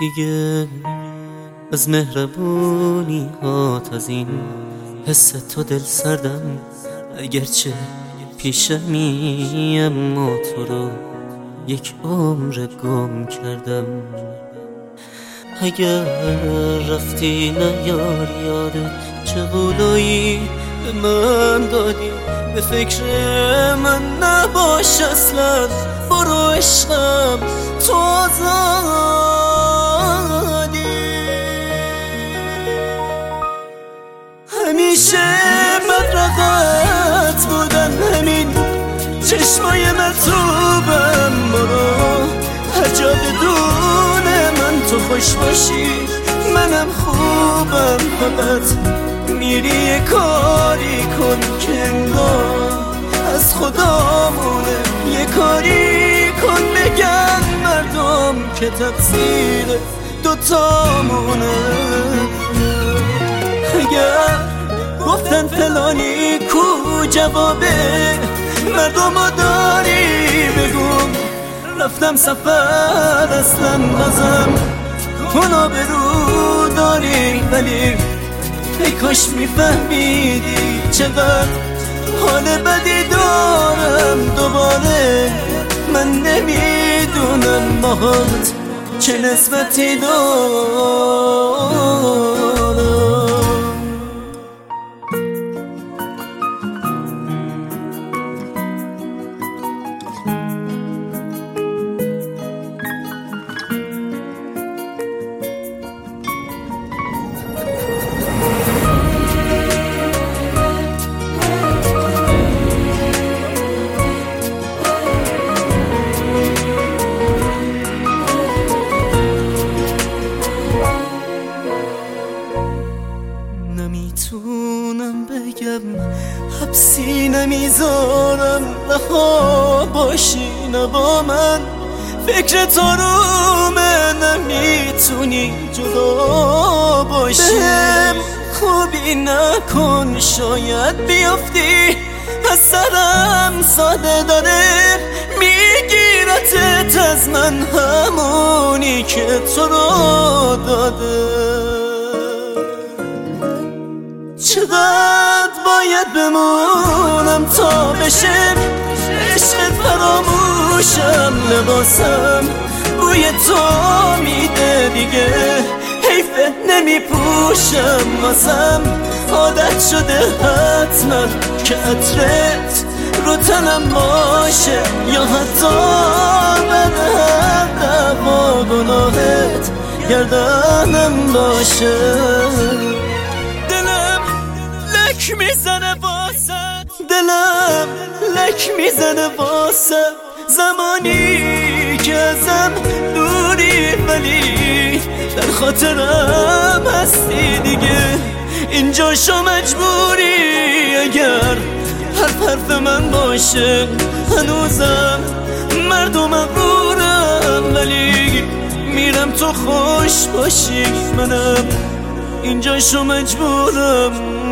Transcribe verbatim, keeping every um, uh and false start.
دیگه از مهربونی هات، از این حس تو دل سردم، اگرچه پیشمی اما تو رو یک عمر گم کردم. اگر رفتی نیار یادت چه قولایی به من دادی، به فکر من نباش اصلا، برو عشقم تو آزادی. همیشه بدرقت بودن همین چشمای مرطوبم، برو هر جا بدون من تو خوش باشی منم خوبم. فقط میری یه کاری کن که انگار از خدامونه، یه کاری کن بگن مردم که تقصیر دوتامونه. اگر گفتن فلانی کو جوابه مردمو داری بگو، رفتم سفر اصلا بازم کنو برو داری، ولی ای کاش میفهمیدی چقدر حال بدی دارم. دوباره من نمیدونم باهات چه نسبتی دارم. نمیتونم بگم حبسی نمیذارم، رها باشی نه با من، فکر تو رومه نمیتونی جدا باشی. بهم خوبی نکن شاید بیافتی، از سرم ساده داره میگیرتت از من همونی که تو رو داده. چقدر باید بمونم تا بشه عشقت فراموشم، لباسم بوی تو میده دیگه حیفه نمیپوشم، واسم عادت شده حتما که عطرت رو تنم باشه، یا حتی بعد هر دعوا گناهت گردنم باشه. لک میزنه واسه دلم، لک میزنه واسه زمانی که ازم دوری، ولی در خاطرم هستی دیگه اینجا شو مجبوری. اگر حرف حرف من باشه هنوزم مردم مغرورم، ولی میرم تو خوش باشی منم اینجا شو مجبورم.